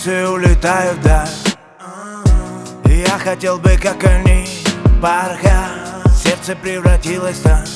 эмоции улетают вдаль. Я хотел бы, как они, порхать. Сердце превратилось в сталь.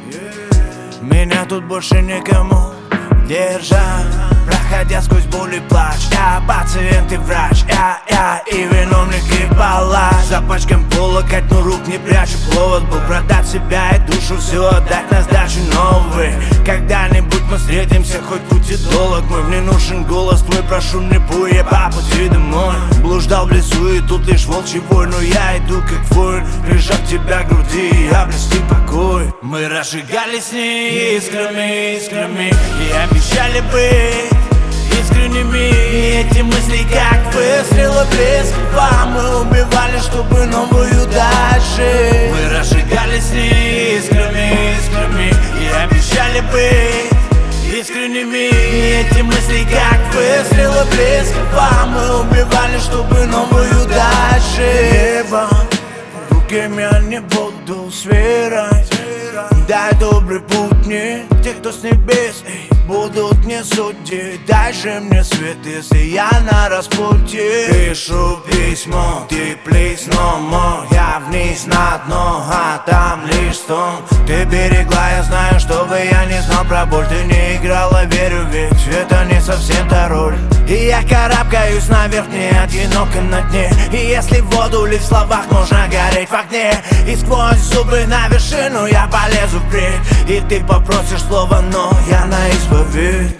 Меня тут больше никому держать. Проходя сквозь боль и плач, я пациент и врач, я и виновник и палач. За пачком полокоть, но рук не прячу. Повод был продать себя и душу, все отдать на сдачу новый. Когда-нибудь мы встретимся, хоть путь и долг мой. Мне нужен голос твой, прошу, не пуй по пути домой. Блуждал в лесу и тут лишь волчий вой, но я иду как воин, прижав тебя к груди, обрести покой. Мы разжигали с ней искрами, искрами, и обещали быть искренними. Эти мысли как выстрелы близкого. Мы убивали, чтобы новую дальше. Мы разжигали с ней искрами, искрами, и обещали быть искренними. Эти мысли как выстрелы близкого. Мы убивали, чтобы новую дальше. Небо в руке я не буду свирать. Дай добрый путь мне, те, кто с небес будут не судить. Дай же мне свет, если я на распутье. Пишу письмо, ты плесну мой, я вниз на дно, а там лишь стон. Ты берегла, я знаю, чтобы я не знал про боль. Ты не играла, верю, ведь это не совсем та роль. И я карабкаюсь наверх, не одиноко на дне. И если в воду лить в словах, можно гореть в огне. И сквозь зубы на вершину я полезу впредь. И ты попросишь слова, но я на исповедь.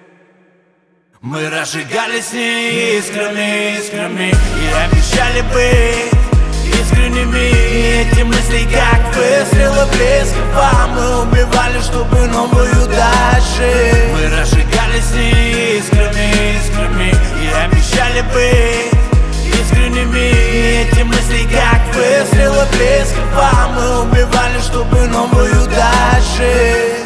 Мы разжигали с ней искрами, искрами, и обещали быть искренними. Эти мысли как выстрелы близкого. Мы убивали, чтобы новую дальше. Мы разжигали с ней искрами, искрами, и обещали быть искренними. Эти мысли как выстрелы близкого. Мы убивали, чтобы новую дальше.